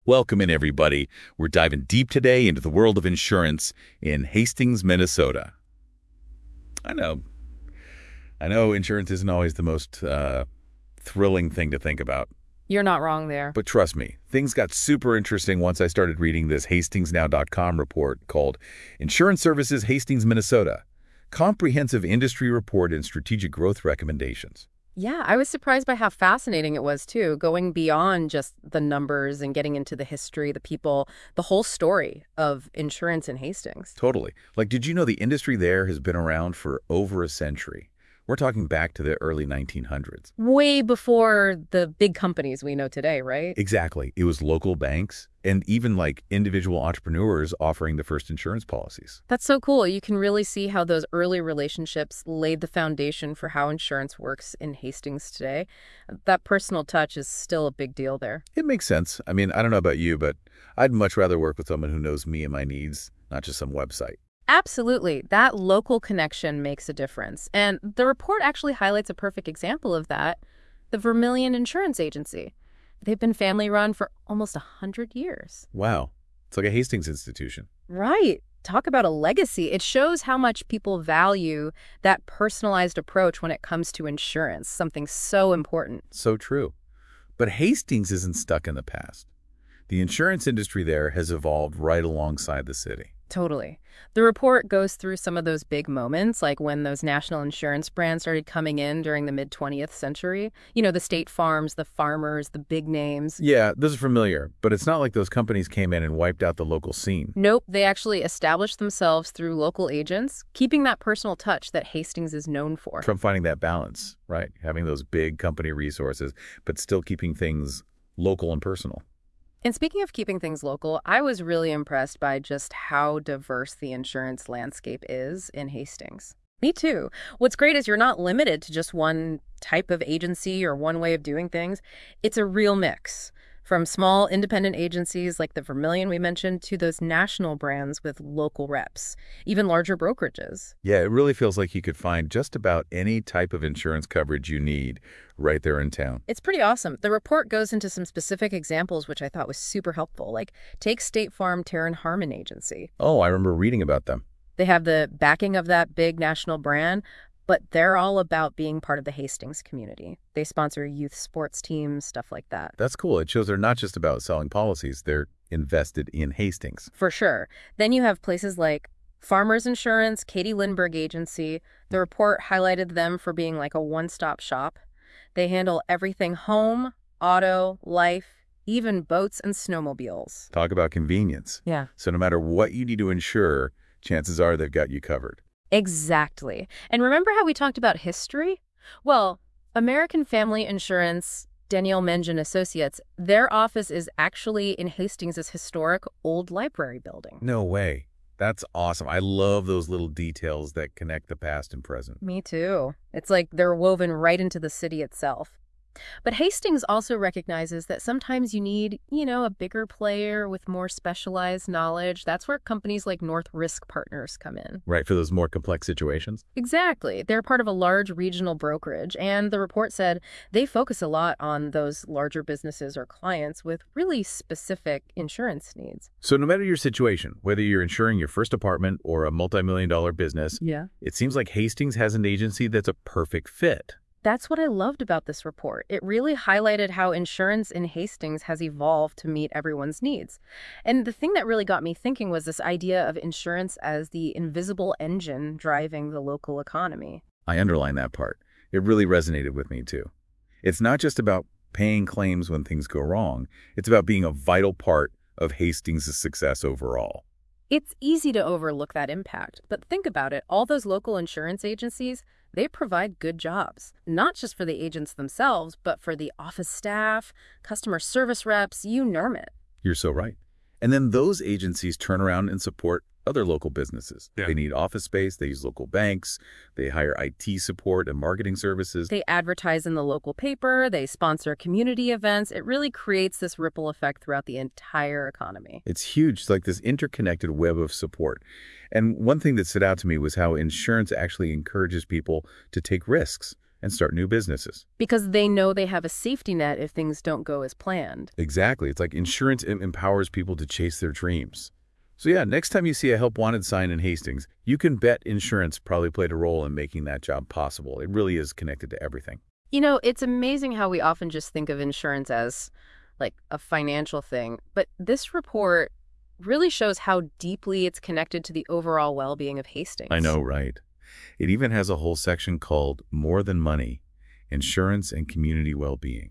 Welcome in, everybody. We're diving deep today into the world of insurance in Hastings, Minnesota. I know insurance isn't always the most thrilling thing to think about. You're not wrong there. But trust me, things got super interesting once I started reading this HastingsNow.com report called Insurance Services Hastings, Minnesota, Comprehensive Industry Report and Strategic Growth Recommendations. Yeah, I was surprised by how fascinating it was, too, going beyond just the numbers and getting into the history, the people, the whole story of insurance in Hastings. Totally. Like, did you know the industry there has been around for over a century? We're talking back to the early 1900s. Way before the big companies we know today, right? Exactly. It was local banks and even like individual entrepreneurs offering the first insurance policies. That's so cool. You can really see how those early relationships laid the foundation for how insurance works in Hastings today. That personal touch is still a big deal there. It makes sense. I mean, I don't know about you, but I'd much rather work with someone who knows me and my needs, not just some website. Absolutely. That local connection makes a difference. And the report actually highlights a perfect example of that, the Vermilion Insurance Agency. They've been family-run for almost 100 years. Wow. It's like a Hastings institution. Right. Talk about a legacy. It shows how much people value that personalized approach when it comes to insurance, something so important. So true. But Hastings isn't stuck in the past. The insurance industry there has evolved right alongside the city. Totally. The report goes through some of those big moments, like when those national insurance brands started coming in during the mid-20th century. You know, the State Farms, the Farmers, the big names. Yeah, this is familiar, but it's not like those companies came in and wiped out the local scene. Nope, they actually established themselves through local agents, keeping that personal touch that Hastings is known for. From finding that balance, right? Having those big company resources, but still keeping things local and personal. And speaking of keeping things local, I was really impressed by just how diverse the insurance landscape is in Hastings. Me too. What's great is you're not limited to just one type of agency or one way of doing things. It's a real mix. From small independent agencies like the Vermilion we mentioned to those national brands with local reps, even larger brokerages. Yeah, it really feels like you could find just about any type of insurance coverage you need right there in town. It's pretty awesome. The report goes into some specific examples, which I thought was super helpful. Like, take State Farm Taryn Harmon Agency. Oh, I remember reading about them. They have the backing of that big national brand, but they're all about being part of the Hastings community. They sponsor youth sports teams, stuff like that. That's cool. It shows they're not just about selling policies. They're invested in Hastings. For sure. Then you have places like Farmers Insurance, Katie Lindbergh Agency. The report highlighted them for being like a one-stop shop. They handle everything home, auto, life, even boats and snowmobiles. Talk about convenience. Yeah. So no matter what you need to insure, chances are they've got you covered. Exactly. And remember how we talked about history? Well, American Family Insurance, Danielle Mengen Associates, their office is actually in Hastings' historic old library building. No way. That's awesome. I love those little details that connect the past and present. Me too. It's like they're woven right into the city itself. But Hastings also recognizes that sometimes you need, a bigger player with more specialized knowledge. That's where companies like North Risk Partners come in. Right, for those more complex situations? Exactly. They're part of a large regional brokerage, and the report said they focus a lot on those larger businesses or clients with really specific insurance needs. So no matter your situation, whether you're insuring your first apartment or a multi-million-dollar business, it seems like Hastings has an agency that's a perfect fit. That's what I loved about this report. It really highlighted how insurance in Hastings has evolved to meet everyone's needs. And the thing that really got me thinking was this idea of insurance as the invisible engine driving the local economy. I underline that part. It really resonated with me, too. It's not just about paying claims when things go wrong. It's about being a vital part of Hastings' success overall. It's easy to overlook that impact, but think about it. All those local insurance agencies, they provide good jobs, not just for the agents themselves, but for the office staff, customer service reps, you name it. You're so right. And then those agencies turn around and support other local businesses. Yeah. They need office space, they use local banks, they hire IT support and marketing services. They advertise in the local paper, they sponsor community events. It really creates this ripple effect throughout the entire economy. It's huge. It's like this interconnected web of support. And one thing that stood out to me was how insurance actually encourages people to take risks. and start new businesses. Because they know they have a safety net if things don't go as planned. Exactly. It's like insurance empowers people to chase their dreams. So yeah, next time you see a help wanted sign in Hastings, you can bet insurance probably played a role in making that job possible. It really is connected to everything. You know, it's amazing how we often just think of insurance as like a financial thing, but this report really shows how deeply it's connected to the overall well-being of Hastings. I know, right? It even has a whole section called More Than Money, Insurance and Community Well-Being.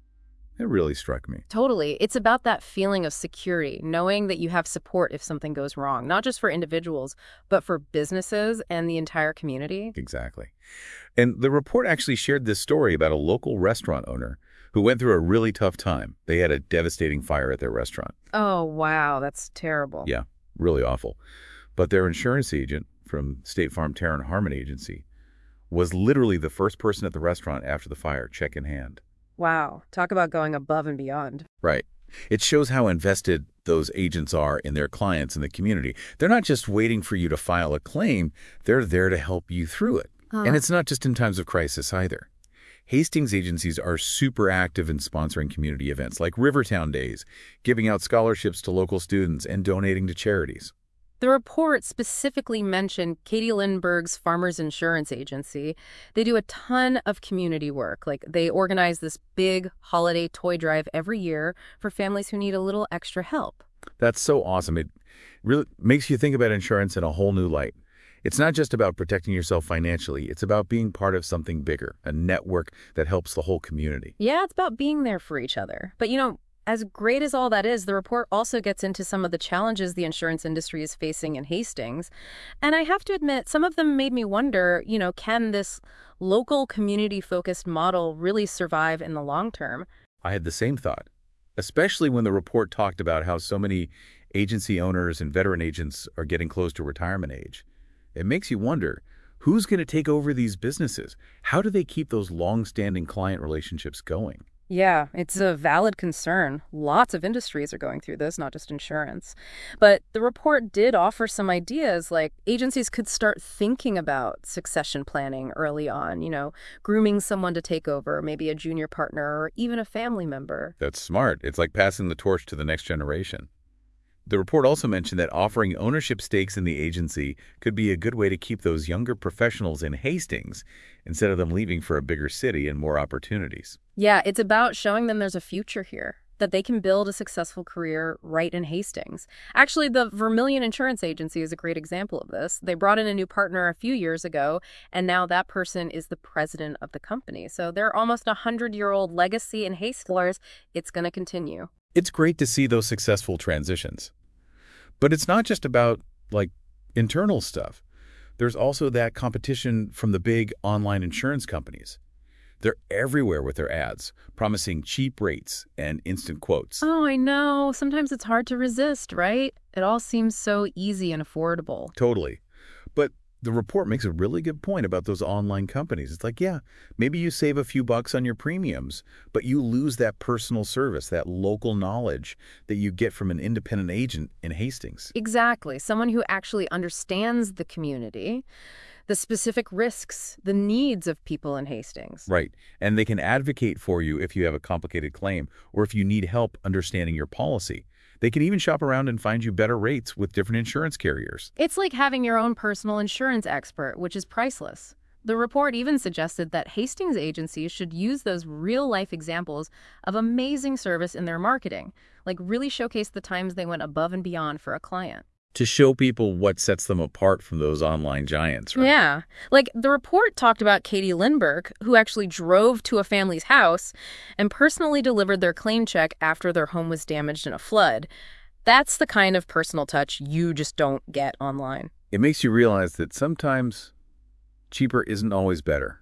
It really struck me. Totally. It's about that feeling of security, knowing that you have support if something goes wrong, not just for individuals, but for businesses and the entire community. Exactly. And the report actually shared this story about a local restaurant owner who went through a really tough time. They had a devastating fire at their restaurant. Oh, wow. That's terrible. Yeah, really awful. But their insurance agent from State Farm Terran Harmon Agency was literally the first person at the restaurant after the fire, check in hand. Wow. Talk about going above and beyond. Right. It shows how invested those agents are in their clients and the community. They're not just waiting for you to file a claim. They're there to help you through it. And it's not just in times of crisis either. Hastings agencies are super active in sponsoring community events like Rivertown Days, giving out scholarships to local students, and donating to charities. The report specifically mentioned Katie Lindbergh's Farmers Insurance Agency. They do a ton of community work. Like, they organize this big holiday toy drive every year for families who need a little extra help. That's so awesome. It really makes you think about insurance in a whole new light. It's not just about protecting yourself financially. It's about being part of something bigger, a network that helps the whole community. Yeah, it's about being there for each other. But, you know, as great as all that is, the report also gets into some of the challenges the insurance industry is facing in Hastings. And I have to admit, some of them made me wonder, you know, can this local community-focused model really survive in the long term? I had the same thought, especially when the report talked about how so many agency owners and veteran agents are getting close to retirement age. It makes you wonder, who's going to take over these businesses? How do they keep those long-standing client relationships going? Yeah, it's a valid concern. Lots of industries are going through this, not just insurance. But the report did offer some ideas, like agencies could start thinking about succession planning early on, you know, grooming someone to take over, maybe a junior partner or even a family member. That's smart. It's like passing the torch to the next generation. The report also mentioned that offering ownership stakes in the agency could be a good way to keep those younger professionals in Hastings instead of them leaving for a bigger city and more opportunities. Yeah, it's about showing them there's a future here, that they can build a successful career right in Hastings. Actually, the Vermilion Insurance Agency is a great example of this. They brought in a new partner a few years ago, and now that person is the president of the company. So they're almost a 100-year-old legacy in Hastings. It's going to continue. It's great to see those successful transitions. But it's not just about, like, internal stuff. There's also that competition from the big online insurance companies. They're everywhere with their ads, promising cheap rates and instant quotes. Oh, I know. Sometimes it's hard to resist, right? It all seems so easy and affordable. Totally. But the report makes a really good point about those online companies. It's like, yeah, maybe you save a few bucks on your premiums, but you lose that personal service, that local knowledge that you get from an independent agent in Hastings. Exactly. Someone who actually understands the community, the specific risks, the needs of people in Hastings. Right. And they can advocate for you if you have a complicated claim or if you need help understanding your policy. They can even shop around and find you better rates with different insurance carriers. It's like having your own personal insurance expert, which is priceless. The report even suggested that Hastings agencies should use those real-life examples of amazing service in their marketing, like really showcase the times they went above and beyond for a client. To show people what sets them apart from those online giants, right? Yeah. Like, the report talked about Katie Lindbergh, who actually drove to a family's house and personally delivered their claim check after their home was damaged in a flood. That's the kind of personal touch you just don't get online. It makes you realize that sometimes cheaper isn't always better.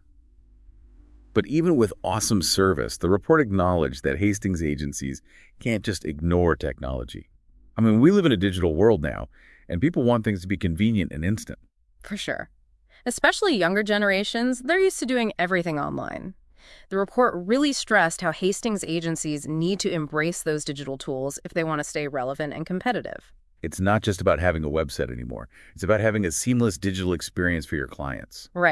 But even with awesome service, the report acknowledged that Hastings agencies can't just ignore technology. I mean, we live in a digital world now, and people want things to be convenient and instant. For sure. Especially younger generations, they're used to doing everything online. The report really stressed how Hastings agencies need to embrace those digital tools if they want to stay relevant and competitive. It's not just about having a website anymore. It's about having a seamless digital experience for your clients. Right.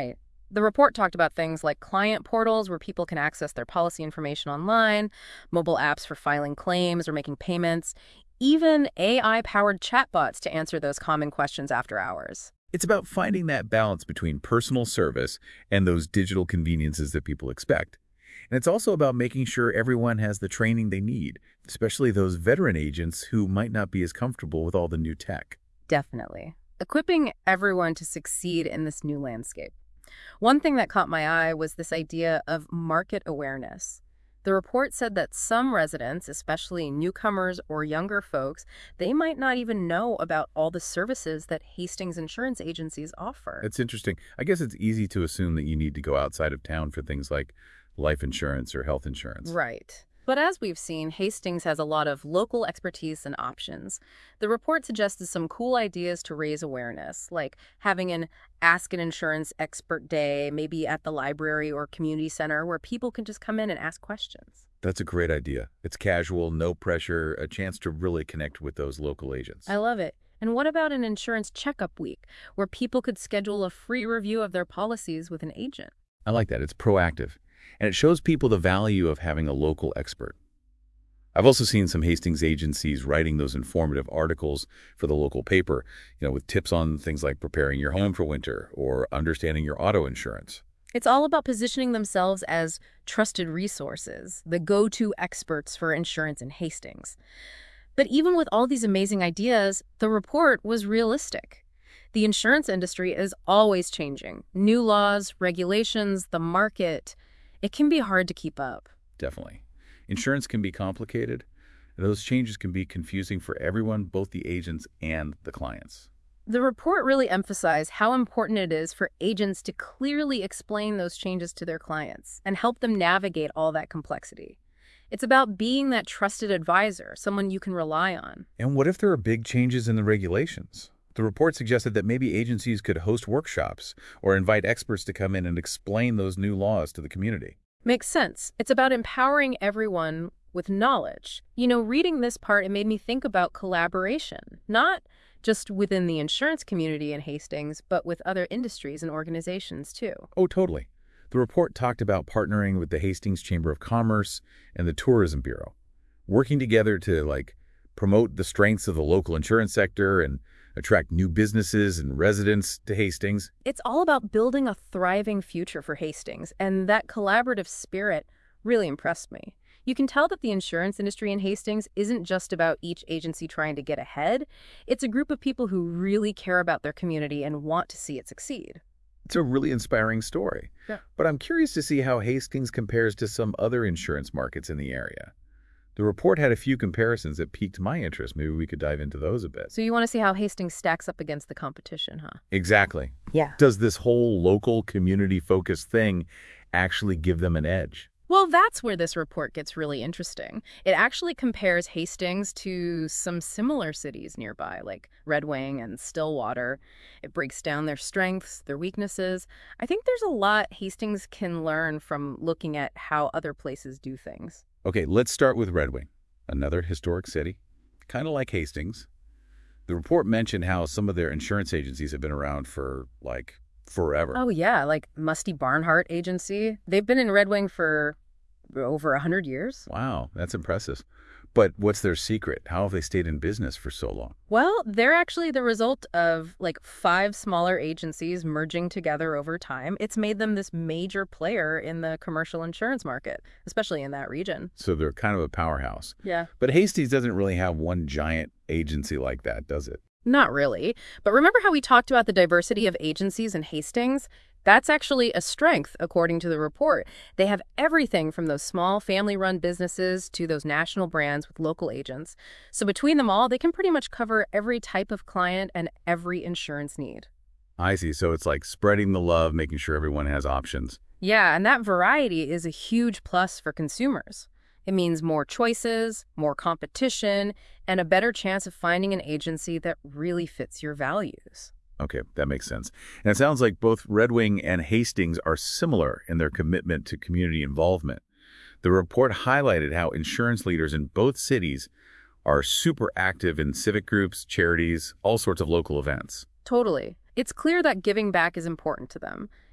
The report talked about things like client portals where people can access their policy information online, mobile apps for filing claims or making payments, even AI-powered chatbots to answer those common questions after hours. It's about finding that balance between personal service and those digital conveniences that people expect. And it's also about making sure everyone has the training they need, especially those veteran agents who might not be as comfortable with all the new tech. Definitely. Equipping everyone to succeed in this new landscape. One thing that caught my eye was this idea of market awareness. The report said that some residents, especially newcomers or younger folks, they might not even know about all the services that Hastings insurance agencies offer. It's interesting. I guess it's easy to assume that you need to go outside of town for things like life insurance or health insurance. Right. But as we've seen, Hastings has a lot of local expertise and options. The report suggested some cool ideas to raise awareness, like having an Ask an Insurance Expert Day, maybe at the library or community center, where people can just come in and ask questions. That's a great idea. It's casual, no pressure, a chance to really connect with those local agents. I love it. And what about an insurance checkup week, where people could schedule a free review of their policies with an agent? I like that. It's proactive. And it shows people the value of having a local expert. I've also seen some Hastings agencies writing those informative articles for the local paper, with tips on things like preparing your home for winter or understanding your auto insurance. It's all about positioning themselves as trusted resources, the go-to experts for insurance in Hastings. But even with all these amazing ideas, the report was realistic. The insurance industry is always changing. New laws, regulations, the market. It can be hard to keep up. Definitely. Insurance can be complicated. Those changes can be confusing for everyone, both the agents and the clients. The report really emphasized how important it is for agents to clearly explain those changes to their clients and help them navigate all that complexity. It's about being that trusted advisor, someone you can rely on. And what if there are big changes in the regulations? The report suggested that maybe agencies could host workshops or invite experts to come in and explain those new laws to the community. Makes sense. It's about empowering everyone with knowledge. Reading this part, it made me think about collaboration, not just within the insurance community in Hastings, but with other industries and organizations too. Oh, totally. The report talked about partnering with the Hastings Chamber of Commerce and the Tourism Bureau, working together to promote the strengths of the local insurance sector and attract new businesses and residents to Hastings. It's all about building a thriving future for Hastings, and that collaborative spirit really impressed me. You can tell that the insurance industry in Hastings isn't just about each agency trying to get ahead. It's a group of people who really care about their community and want to see it succeed. It's a really inspiring story. Yeah. But I'm curious to see how Hastings compares to some other insurance markets in the area. The report had a few comparisons that piqued my interest. Maybe we could dive into those a bit. So you want to see how Hastings stacks up against the competition, huh? Exactly. Yeah. Does this whole local community-focused thing actually give them an edge? Well, that's where this report gets really interesting. It actually compares Hastings to some similar cities nearby, like Red Wing and Stillwater. It breaks down their strengths, their weaknesses. I think there's a lot Hastings can learn from looking at how other places do things. Okay, let's start with Red Wing, another historic city, kind of like Hastings. The report mentioned how some of their insurance agencies have been around for, forever. Oh, yeah, like Musty Barnhart Agency. They've been in Red Wing for over 100 years. Wow, that's impressive. But what's their secret? How have they stayed in business for so long? Well, they're actually the result of 5 smaller agencies merging together over time. It's made them this major player in the commercial insurance market, especially in that region. So they're kind of a powerhouse. Yeah. But Hastings doesn't really have one giant agency like that, does it? Not really. But remember how we talked about the diversity of agencies in Hastings? That's actually a strength, according to the report. They have everything from those small family-run businesses to those national brands with local agents. So between them all, they can pretty much cover every type of client and every insurance need. I see. So it's like spreading the love, making sure everyone has options. Yeah, and that variety is a huge plus for consumers. It means more choices, more competition, and a better chance of finding an agency that really fits your values. Okay, that makes sense. And it sounds like both Red Wing and Hastings are similar in their commitment to community involvement. The report highlighted how insurance leaders in both cities are super active in civic groups, charities, all sorts of local events. Totally. It's clear that giving back is important to them.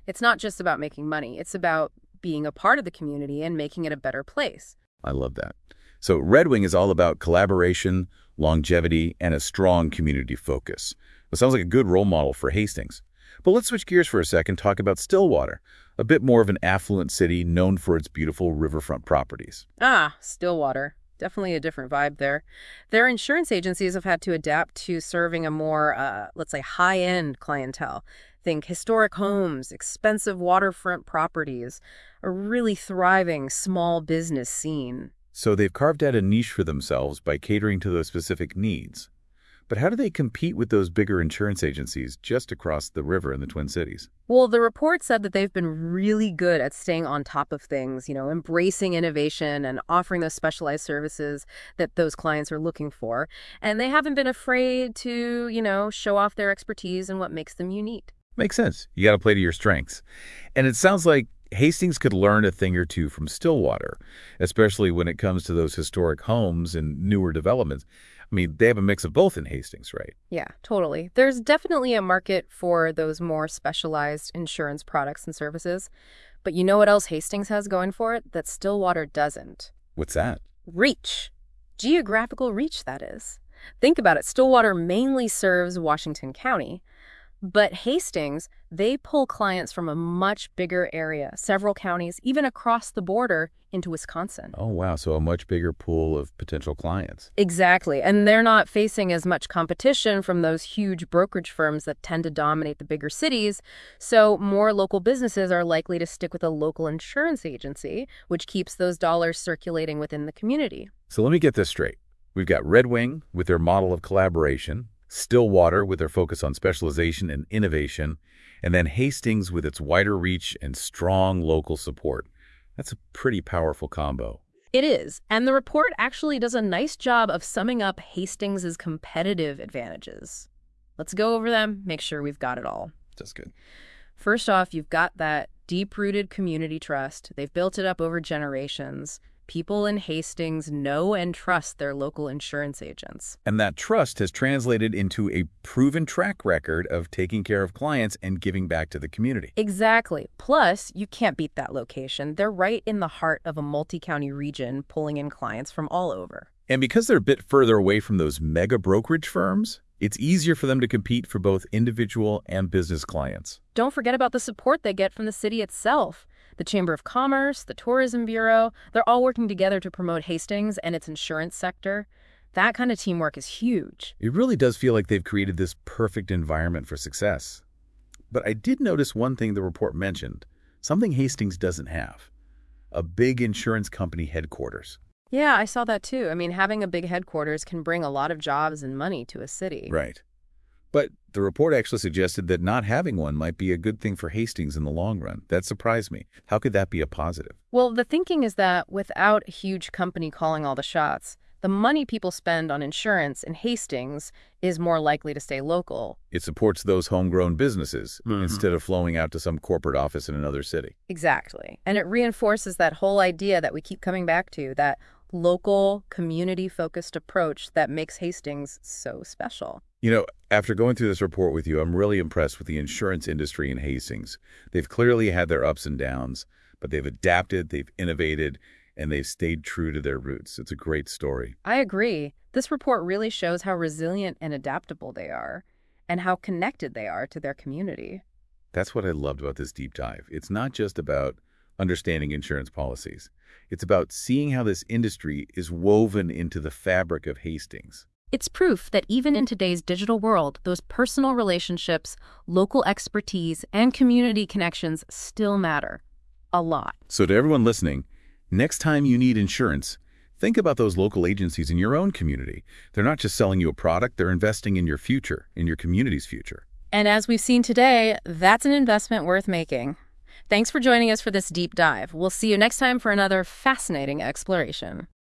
It's not just about making money. It's about being a part of the community and making it a better place. I love that. So Red Wing is all about collaboration, longevity, and a strong community focus. It sounds like a good role model for Hastings. But let's switch gears for a second, talk about Stillwater, a bit more of an affluent city known for its beautiful riverfront properties. Ah, Stillwater. Definitely a different vibe there. Their insurance agencies have had to adapt to serving a more, let's say, high-end clientele. Think historic homes, expensive waterfront properties, a really thriving small business scene. So they've carved out a niche for themselves by catering to those specific needs. But how do they compete with those bigger insurance agencies just across the river in the Twin Cities? Well, the report said that they've been really good at staying on top of things, embracing innovation and offering those specialized services that those clients are looking for. And they haven't been afraid to, show off their expertise and what makes them unique. Makes sense. You got to play to your strengths. And it sounds like Hastings could learn a thing or two from Stillwater, especially when it comes to those historic homes and newer developments. I mean, they have a mix of both in Hastings, right? Yeah, totally. There's definitely a market for those more specialized insurance products and services. But you know what else Hastings has going for it that Stillwater doesn't? What's that? Reach. Geographical reach, that is. Think about it. Stillwater mainly serves Washington County. But Hastings, they pull clients from a much bigger area, several counties, even across the border into Wisconsin. Oh, wow. So a much bigger pool of potential clients. Exactly. And they're not facing as much competition from those huge brokerage firms that tend to dominate the bigger cities. So more local businesses are likely to stick with a local insurance agency, which keeps those dollars circulating within the community. So let me get this straight. We've got Red Wing with their model of collaboration, Stillwater with their focus on specialization and innovation, and then Hastings with its wider reach and strong local support. That's a pretty powerful combo. It is, and the report actually does a nice job of summing up Hastings' competitive advantages. Let's go over them, make sure we've got it all. That's good. First off, you've got that deep-rooted community trust. They've built it up over generations. People in Hastings know and trust their local insurance agents. And that trust has translated into a proven track record of taking care of clients and giving back to the community. Exactly. Plus, you can't beat that location. They're right in the heart of a multi-county region, pulling in clients from all over. And because they're a bit further away from those mega brokerage firms, it's easier for them to compete for both individual and business clients. Don't forget about the support they get from the city itself. The Chamber of Commerce, the Tourism Bureau, they're all working together to promote Hastings and its insurance sector. That kind of teamwork is huge. It really does feel like they've created this perfect environment for success. But I did notice one thing the report mentioned, something Hastings doesn't have: a big insurance company headquarters. Yeah, I saw that too. I mean, having a big headquarters can bring a lot of jobs and money to a city. Right. But the report actually suggested that not having one might be a good thing for Hastings in the long run. That surprised me. How could that be a positive? Well, the thinking is that without a huge company calling all the shots, the money people spend on insurance in Hastings is more likely to stay local. It supports those homegrown businesses instead of flowing out to some corporate office in another city. Exactly. And it reinforces that whole idea that we keep coming back to, that local, community-focused approach that makes Hastings so special. You know, after going through this report with you, I'm really impressed with the insurance industry in Hastings. They've clearly had their ups and downs, but they've adapted, they've innovated, and they've stayed true to their roots. It's a great story. I agree. This report really shows how resilient and adaptable they are, and how connected they are to their community. That's what I loved about this deep dive. It's not just about understanding insurance policies. It's about seeing how this industry is woven into the fabric of Hastings. It's proof that even in today's digital world, those personal relationships, local expertise, and community connections still matter a lot. So to everyone listening, next time you need insurance, think about those local agencies in your own community. They're not just selling you a product, they're investing in your future, in your community's future. And as we've seen today, that's an investment worth making. Thanks for joining us for this deep dive. We'll see you next time for another fascinating exploration.